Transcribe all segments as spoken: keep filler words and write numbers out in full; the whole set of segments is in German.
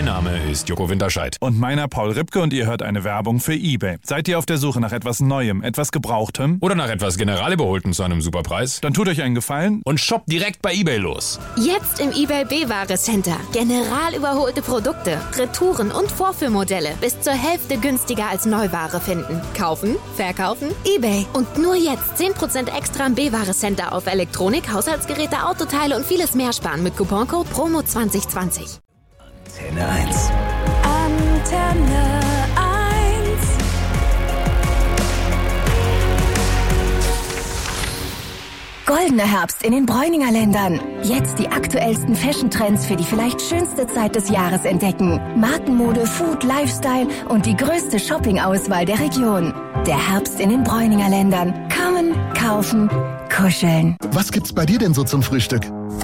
Mein Name ist Joko Winterscheid. Und meiner Paul Ripke und ihr hört eine Werbung für eBay. Seid ihr auf der Suche nach etwas Neuem, etwas Gebrauchtem? Oder nach etwas Generalüberholten zu einem Superpreis? Dann tut euch einen Gefallen und shoppt direkt bei eBay los. Jetzt im eBay B-Ware Center. General überholte Produkte, Retouren und Vorführmodelle bis zur Hälfte günstiger als Neuware finden. Kaufen, verkaufen, eBay. Und nur jetzt zehn Prozent extra im B-Ware Center auf Elektronik, Haushaltsgeräte, Autoteile und vieles mehr sparen mit Couponcode Promo zwanzig zwanzig. Antenne eins. Antenne eins. Goldener Herbst in den Bräuninger Ländern. Jetzt die aktuellsten Fashion-Trends für die vielleicht schönste Zeit des Jahres entdecken. Markenmode, Food, Lifestyle und die größte Shopping-Auswahl der Region. Der Herbst in den Bräuninger Ländern. Kommen, kaufen, kuscheln. Was gibt's bei dir denn so zum Frühstück?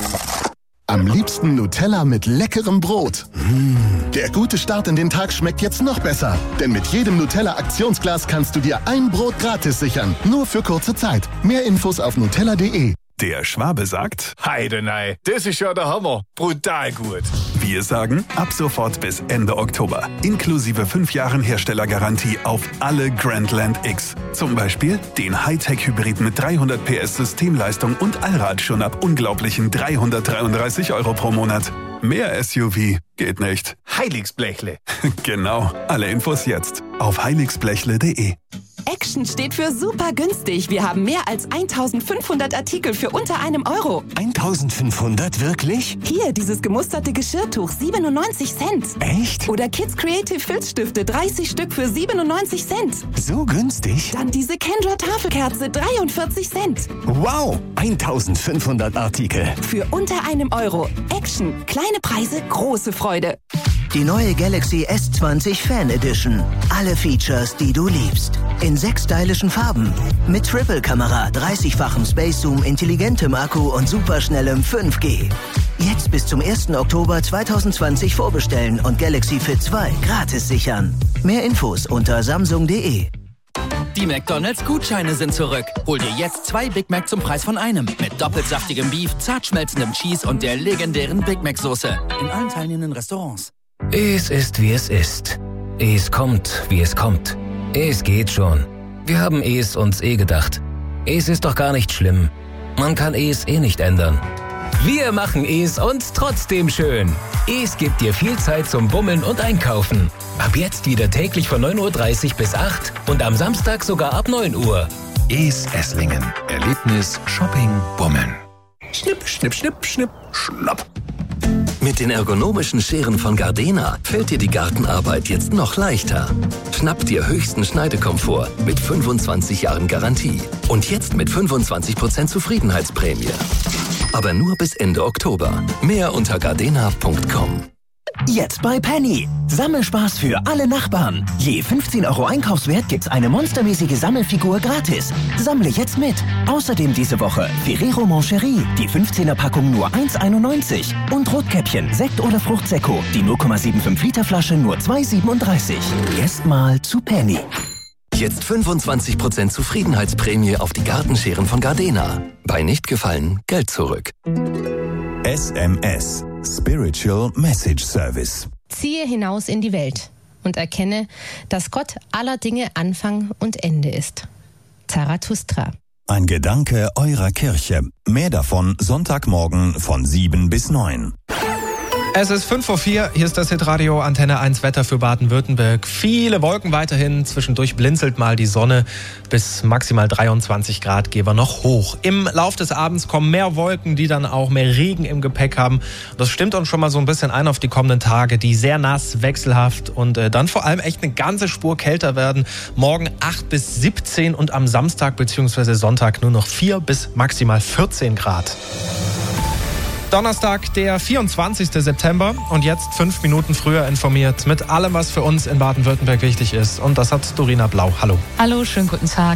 Am liebsten Nutella mit leckerem Brot. Mmh. Der gute Start in den Tag schmeckt jetzt noch besser. Denn mit jedem Nutella-Aktionsglas kannst du dir ein Brot gratis sichern. Nur für kurze Zeit. Mehr Infos auf nutella punkt de. Der Schwabe sagt: Heidenei, das ist ja der Hammer. Brutal gut. Wir sagen, ab sofort bis Ende Oktober. Inklusive fünf Jahren Herstellergarantie auf alle Grandland X. Zum Beispiel den Hightech-Hybrid mit dreihundert P S Systemleistung und Allrad schon ab unglaublichen dreihundertdreiunddreißig Euro pro Monat. Mehr S U V geht nicht. Heiligsblechle. Genau. Alle Infos jetzt auf heiligsblechle punkt de. Action steht für super günstig. Wir haben mehr als eintausendfünfhundert Artikel für unter einem Euro. eintausendfünfhundert, wirklich? Hier, dieses gemusterte Geschirrtuch, siebenundneunzig Cent. Echt? Oder Kids Creative Filzstifte, dreißig Stück für siebenundneunzig Cent. So günstig? Dann diese Kendra Tafelkerze, dreiundvierzig Cent. Wow, eintausendfünfhundert Artikel. Für unter einem Euro. Action, kleine Preise, große Freude. Die neue Galaxy S zwanzig Fan Edition. Alle Features, die du liebst. In sechs stylischen Farben. Mit Triple-Kamera, dreißigfachem Space Zoom, intelligentem Akku und superschnellem fünf G. Jetzt bis zum ersten Oktober zweitausendzwanzig vorbestellen und Galaxy Fit zwei gratis sichern. Mehr Infos unter samsung punkt de. Die McDonald's-Gutscheine sind zurück. Hol dir jetzt zwei Big Mac zum Preis von einem. Mit doppelt saftigem Beef, zart schmelzendem Cheese und der legendären Big Mac-Soße. In allen teilnehmenden Restaurants. Es ist, wie es ist. Es kommt, wie es kommt. Es geht schon. Wir haben es uns eh gedacht. Es ist doch gar nicht schlimm. Man kann es eh nicht ändern. Wir machen es uns trotzdem schön. Es gibt dir viel Zeit zum Bummeln und Einkaufen. Ab jetzt wieder täglich von neun Uhr dreißig bis acht und am Samstag sogar ab neun Uhr. Es Esslingen. Erlebnis, Shopping, Bummeln. Schnipp, schnipp, schnipp, schnipp, schnapp. Mit den ergonomischen Scheren von Gardena fällt dir die Gartenarbeit jetzt noch leichter. Schnapp dir höchsten Schneidekomfort mit fünfundzwanzig Jahren Garantie. Und jetzt mit fünfundzwanzig Prozent Zufriedenheitsprämie. Aber nur bis Ende Oktober. Mehr unter gardena punkt com. Jetzt bei Penny. Sammelspaß für alle Nachbarn. Je fünfzehn Euro Einkaufswert gibt's eine monstermäßige Sammelfigur gratis. Sammle jetzt mit. Außerdem diese Woche Ferrero Moncherie, die fünfzehner Packung nur eins einundneunzig. Und Rotkäppchen, Sekt oder Fruchtsekko, die null Komma fünfundsiebzig Liter Flasche nur zwei siebenunddreißig. Erstmal zu Penny. Jetzt fünfundzwanzig Prozent Zufriedenheitsprämie auf die Gartenscheren von Gardena. Bei nicht gefallen, Geld zurück. S M S. Spiritual Message Service. Ziehe hinaus in die Welt und erkenne, dass Gott aller Dinge Anfang und Ende ist. Zarathustra. Ein Gedanke eurer Kirche. Mehr davon Sonntagmorgen von sieben bis neun. Es ist fünf Uhr vier, hier ist das Hitradio Antenne eins Wetter für Baden-Württemberg. Viele Wolken weiterhin, zwischendurch blinzelt mal die Sonne. Bis maximal dreiundzwanzig Grad gehen wir noch hoch. Im Lauf des Abends kommen mehr Wolken, die dann auch mehr Regen im Gepäck haben. Das stimmt uns schon mal so ein bisschen ein auf die kommenden Tage, die sehr nass, wechselhaft und äh, dann vor allem echt eine ganze Spur kälter werden. Morgen acht bis siebzehn und am Samstag bzw. Sonntag nur noch vier bis maximal vierzehn Grad. Donnerstag, der vierundzwanzigster September und jetzt fünf Minuten früher informiert mit allem, was für uns in Baden-Württemberg wichtig ist. Und das hat Dorina Blau. Hallo. Hallo, schönen guten Tag.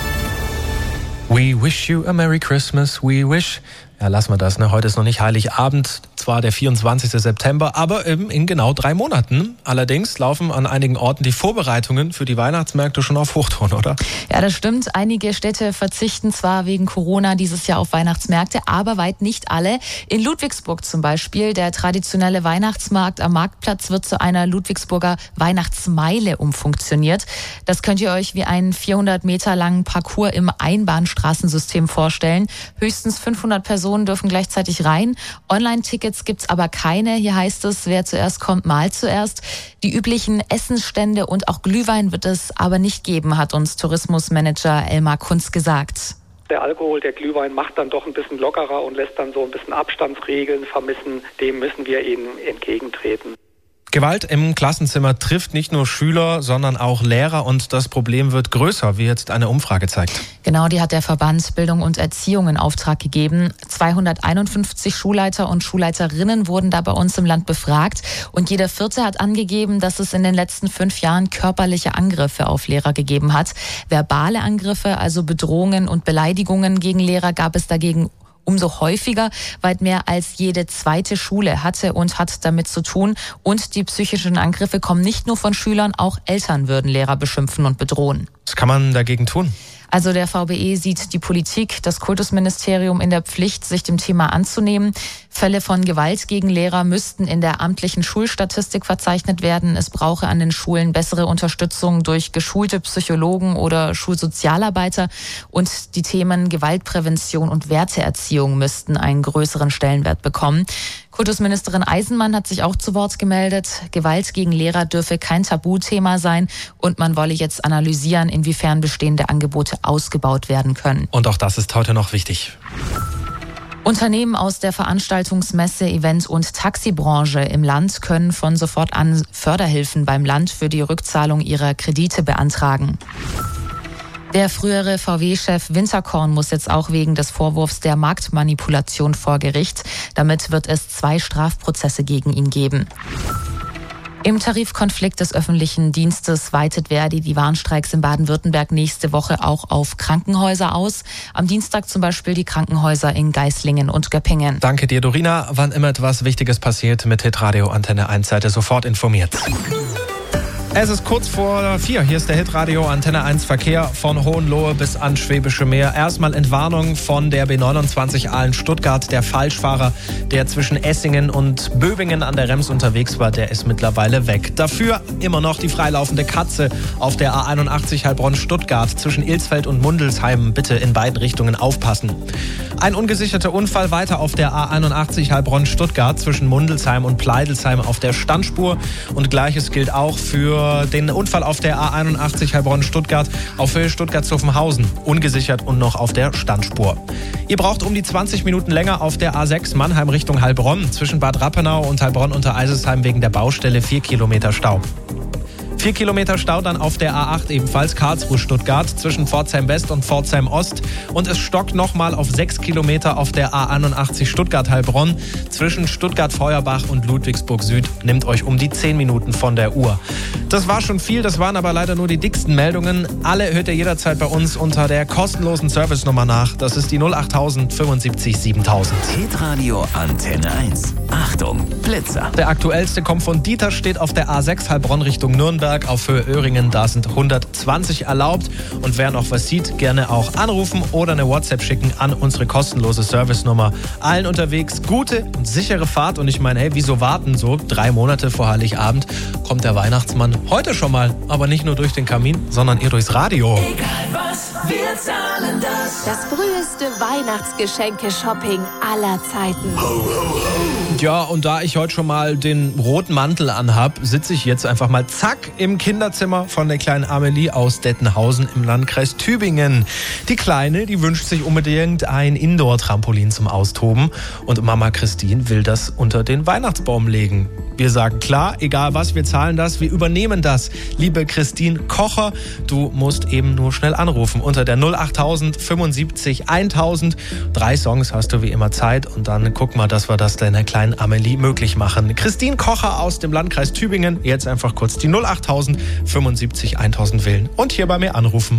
We wish you a Merry Christmas, we wish. Ja, lassen wir das, ne? Heute ist noch nicht Heiligabend. zwar der vierundzwanzigste September, aber eben in genau drei Monaten. Allerdings laufen an einigen Orten die Vorbereitungen für die Weihnachtsmärkte schon auf Hochtouren, oder? Ja, das stimmt. Einige Städte verzichten zwar wegen Corona dieses Jahr auf Weihnachtsmärkte, aber weit nicht alle. In Ludwigsburg zum Beispiel, der traditionelle Weihnachtsmarkt am Marktplatz wird zu einer Ludwigsburger Weihnachtsmeile umfunktioniert. Das könnt ihr euch wie einen vierhundert Meter langen Parcours im Einbahnstraßensystem vorstellen. Höchstens fünfhundert Personen dürfen gleichzeitig rein. Online-Tickets gibt's aber keine. Hier heißt es, wer zuerst kommt, malt zuerst. Die üblichen Essensstände und auch Glühwein wird es aber nicht geben, hat uns Tourismusmanager Elmar Kunz gesagt. Der Alkohol, der Glühwein macht dann doch ein bisschen lockerer und lässt dann so ein bisschen Abstandsregeln vermissen. Dem müssen wir ihnen entgegentreten. Gewalt im Klassenzimmer trifft nicht nur Schüler, sondern auch Lehrer und das Problem wird größer, wie jetzt eine Umfrage zeigt. Genau, die hat der Verband Bildung und Erziehung in Auftrag gegeben. zweihunderteinundfünfzig Schulleiter und Schulleiterinnen wurden da bei uns im Land befragt und jeder Vierte hat angegeben, dass es in den letzten fünf Jahren körperliche Angriffe auf Lehrer gegeben hat. Verbale Angriffe, also Bedrohungen und Beleidigungen gegen Lehrer, gab es dagegen umso häufiger. Weit mehr als jede zweite Schule hatte und hat damit zu tun. Und die psychischen Angriffe kommen nicht nur von Schülern, auch Eltern würden Lehrer beschimpfen und bedrohen. Was kann man dagegen tun? Also der V B E sieht die Politik, das Kultusministerium in der Pflicht, sich dem Thema anzunehmen. Fälle von Gewalt gegen Lehrer müssten in der amtlichen Schulstatistik verzeichnet werden. Es brauche an den Schulen bessere Unterstützung durch geschulte Psychologen oder Schulsozialarbeiter. Und die Themen Gewaltprävention und Werteerziehung müssten einen größeren Stellenwert bekommen. Kultusministerin Eisenmann hat sich auch zu Wort gemeldet. Gewalt gegen Lehrer dürfe kein Tabuthema sein und man wolle jetzt analysieren, inwiefern bestehende Angebote ausgebaut werden können. Und auch das ist heute noch wichtig. Unternehmen aus der Veranstaltungsmesse, Event- und Taxibranche im Land können von sofort an Förderhilfen beim Land für die Rückzahlung ihrer Kredite beantragen. Der frühere V W-Chef Winterkorn muss jetzt auch wegen des Vorwurfs der Marktmanipulation vor Gericht. Damit wird es zwei Strafprozesse gegen ihn geben. Im Tarifkonflikt des öffentlichen Dienstes weitet Verdi die Warnstreiks in Baden-Württemberg nächste Woche auch auf Krankenhäuser aus. Am Dienstag zum Beispiel die Krankenhäuser in Geislingen und Göppingen. Danke dir, Dorina. Wann immer etwas Wichtiges passiert, mit Hitradio Antenne eins seid ihr sofort informiert. Es ist kurz vor vier. Hier ist der Hitradio Antenne eins Verkehr von Hohenlohe bis ans Schwäbische Meer. Erstmal Entwarnung von der B neunundzwanzig Aalen-Stuttgart. Der Falschfahrer, der zwischen Essingen und Böbingen an der Rems unterwegs war, der ist mittlerweile weg. Dafür immer noch die freilaufende Katze auf der A einundachtzig Heilbronn-Stuttgart zwischen Ilsfeld und Mundelsheim. Bitte in beiden Richtungen aufpassen. Ein ungesicherter Unfall weiter auf der A einundachtzig Heilbronn-Stuttgart zwischen Mundelsheim und Pleidelsheim auf der Standspur. Und Gleiches gilt auch für den Unfall auf der A einundachtzig Heilbronn-Stuttgart auf Höhe Stuttgart-Zuffenhausen. Ungesichert und noch auf der Standspur. Ihr braucht um die zwanzig Minuten länger auf der A sechs Mannheim Richtung Heilbronn. Zwischen Bad Rappenau und Heilbronn unter Eisesheim wegen der Baustelle vier Kilometer Stau. Vier Kilometer Stau dann auf der A acht ebenfalls Karlsruhe-Stuttgart zwischen Pforzheim West und Pforzheim Ost. Und es stockt nochmal auf sechs Kilometer auf der A einundachtzig Stuttgart-Heilbronn zwischen Stuttgart-Feuerbach und Ludwigsburg Süd. Nimmt euch um die zehn Minuten von der Uhr. Das war schon viel, das waren aber leider nur die dicksten Meldungen. Alle hört ihr jederzeit bei uns unter der kostenlosen Servicenummer nach. Das ist die null achttausend fünfundsiebzig siebentausend. Hitradio Antenne eins. Achtung, Blitzer. Der aktuellste kommt von Dieter, steht auf der A sechs Heilbronn Richtung Nürnberg. Auf Höhe Öhringen, da sind hundertzwanzig erlaubt. Und wer noch was sieht, gerne auch anrufen oder eine WhatsApp schicken an unsere kostenlose Servicenummer. Allen unterwegs gute und sichere Fahrt. Und ich meine, hey, wieso warten so? Drei Monate vor Heiligabend kommt der Weihnachtsmann heute schon mal. Aber nicht nur durch den Kamin, sondern eher durchs Radio. Egal was, wir zahlen das. Das größte Weihnachtsgeschenke-Shopping aller Zeiten. Ho, ho, ho. Ja, und da ich heute schon mal den roten Mantel anhab, sitze ich jetzt einfach mal zack im Kinderzimmer von der kleinen Amelie aus Dettenhausen im Landkreis Tübingen. Die Kleine, die wünscht sich unbedingt ein Indoor-Trampolin zum Austoben und Mama Christine will das unter den Weihnachtsbaum legen. Wir sagen klar, egal was, wir zahlen das, wir übernehmen das. Liebe Christine Kocher, du musst eben nur schnell anrufen unter der null achttausend fünfundsiebzig eintausend. Drei Songs hast du wie immer Zeit und dann gucken wir, dass wir das deiner kleinen Amelie möglich machen. Christine Kocher aus dem Landkreis Tübingen, jetzt einfach kurz die null achttausend fünfundsiebzig eintausend wählen und hier bei mir anrufen.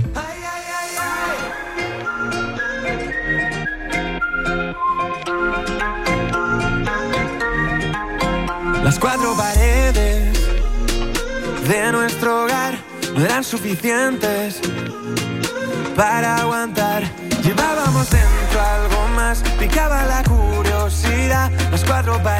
Las cuatro paredes de nuestro hogar no eran suficientes para aguantar. Llevábamos dentro algo más, picaba la curiosidad. Las cuatro paredes